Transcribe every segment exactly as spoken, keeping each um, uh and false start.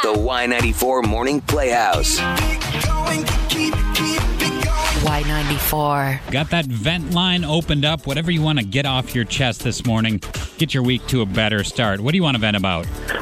The Y ninety-four Morning Playhouse. Y ninety-four. Got that vent line opened up. Whatever you want to get off your chest this morning, get your week to a better start. What do you want to vent about?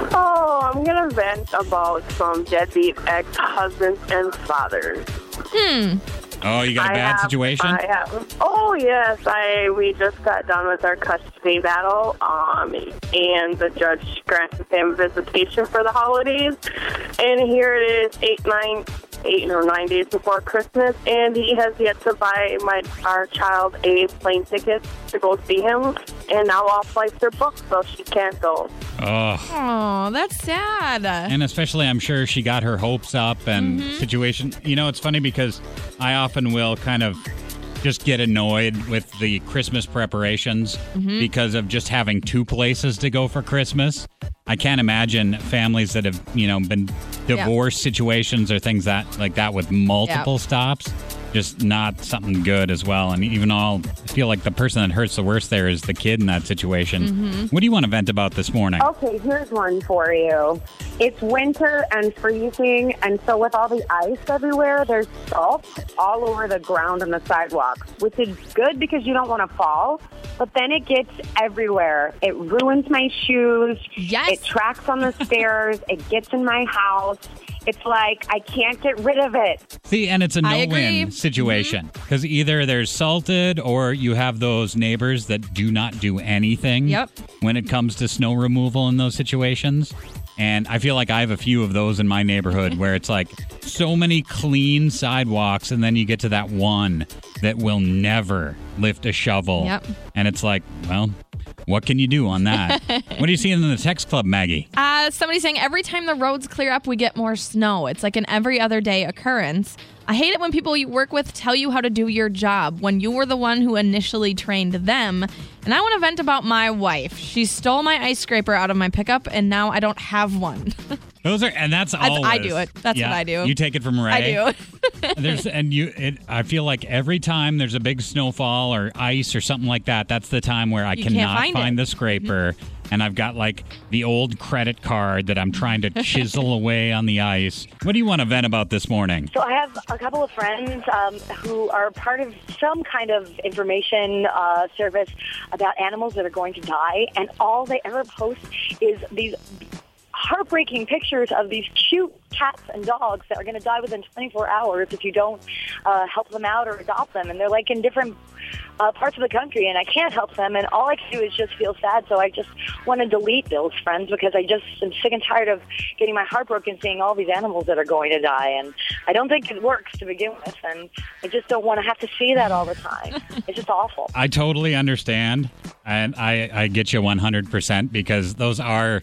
Oh, I'm going to vent about some deadbeat ex-husbands and fathers. Hmm. Oh, you got a I bad have, situation? I have. Oh, yes. I We just got done with our custody battle, um, and the judge granted him visitation for the holidays. And here it is, eight, nine, eight or nine days before Christmas, and he has yet to buy my our child a plane ticket to go see him. And now all flights are booked, so she can't go. Oh. Oh, that's sad. And especially, I'm sure she got her hopes up and Mm-hmm. situation. You know, it's funny because I often will kind of just get annoyed with the Christmas preparations Mm-hmm. because of just having two places to go for Christmas. I can't imagine families that have, you know, been divorce situations or things that like that with multiple Yep. stops. Just not something good as well. And even all, I feel like the person that hurts the worst there is the kid in that situation. Mm-hmm. What do you want to vent about this morning? Okay, here's one for you. It's winter and freezing, and so with all the ice everywhere, there's salt all over the ground and the sidewalks, which is good because you don't want to fall, but then it gets everywhere. It ruins my shoes. Yes. It tracks on the stairs. It gets in my house. It's like I can't get rid of it. See, and it's a I agree. no-win situation because either there's salted or you have those neighbors that do not do anything Yep. when it comes to snow removal in those situations. And I feel like I have a few of those in my neighborhood where it's like so many clean sidewalks, and then you get to that one that will never lift a shovel. Yep. And it's like, well, what can you do on that? What are you seeing in the text club, Maggie? Uh, somebody saying every time the roads clear up, we get more snow. It's like an every other day occurrence. I hate it when people you work with tell you how to do your job when you were the one who initially trained them. And I want to vent about my wife. She stole my ice scraper out of my pickup, and now I don't have one. Those are, and that's That's- always. I do it. That's yeah, what I do. You take it from Ray. I do. There's and you. It, I feel like every time there's a big snowfall or ice or something like that, that's the time where I You can't cannot find it. the scraper, and I've got like the old credit card that I'm trying to chisel away on the ice. What do you want to vent about this morning? So I have a couple of friends um, who are part of some kind of information uh, service about animals that are going to die, and all they ever post is these heartbreaking pictures of these cute cats and dogs that are going to die within twenty-four hours if you don't uh, help them out or adopt them. And they're like in different uh, parts of the country, and I can't help them. And all I can do is just feel sad. So I just want to delete those friends because I just am sick and tired of getting my heart broken seeing all these animals that are going to die. And I don't think it works to begin with. And I just don't want to have to see that all the time. It's just awful. I totally understand, and I I get you one hundred percent because those are.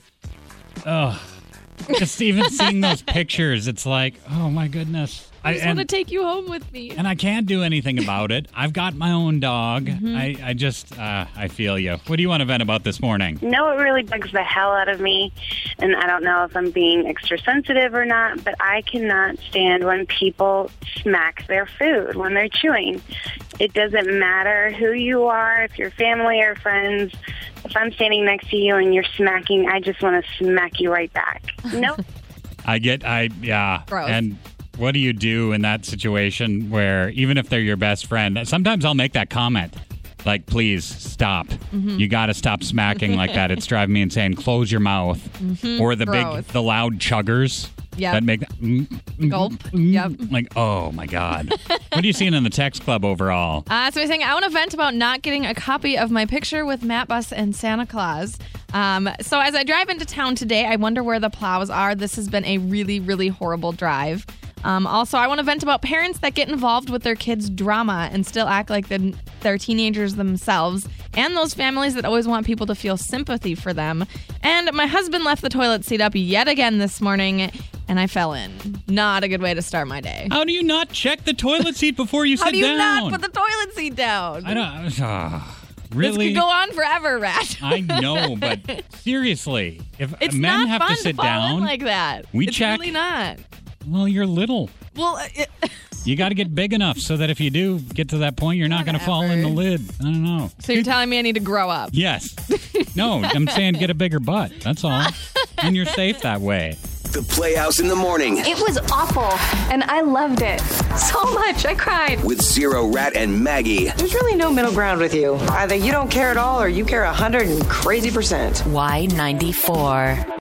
Oh, just even seeing those pictures, it's like, oh my goodness. I just and, want to take you home with me. and I can't do anything about it. I've got my own dog. Mm-hmm. I, I just, uh, I feel you. What do you want to vent about this morning? No, it really bugs the hell out of me, and I don't know if I'm being extra sensitive or not, but I cannot stand when people smack their food when they're chewing. It doesn't matter who you are, if you're family or friends. If I'm standing next to you and you're smacking, I just want to smack you right back. No. I get, I, yeah. Gross. And what do you do in that situation where even if they're your best friend, sometimes I'll make that comment. Like, please stop. Mm-hmm. You got to stop smacking like that. It's driving me insane. Close your mouth. Mm-hmm. Or the Gross. big, the loud chuggers. Yep. That make mm, mm, Gulp. mm, Yep. Like, oh my God. What are you seeing in the text club overall? Uh, so he's saying, I want to vent about not getting a copy of my picture with Matt Bus and Santa Claus. Um, so as I drive into town today, I wonder where the plows are. This has been a really, really horrible drive. Um, also, I want to vent about parents that get involved with their kids' drama and still act like they're, they're teenagers themselves, and those families that always want people to feel sympathy for them. And my husband left the toilet seat up yet again this morning, and I fell in. Not a good way to start my day. How do you not check the toilet seat before you sit How do you down? not put the toilet seat down? I don't. Uh, really? This could go on forever, Rat. I know, but seriously, if It's men not have fun to sit fall in down like that. we it's check- really not. well, you're little. Well, it, You got to get big enough so that if you do get to that point, you're not going to fall in the lid. I don't know. so you're telling me I need to grow up? Yes. No, I'm saying get a bigger butt. That's all. And you're safe that way. The Playhouse in the morning It was awful, and I loved it so much. I cried. with Zero, Rat, and Maggie. There's really no middle ground with you. Either you don't care at all or you care a hundred and crazy percent. Y ninety-four.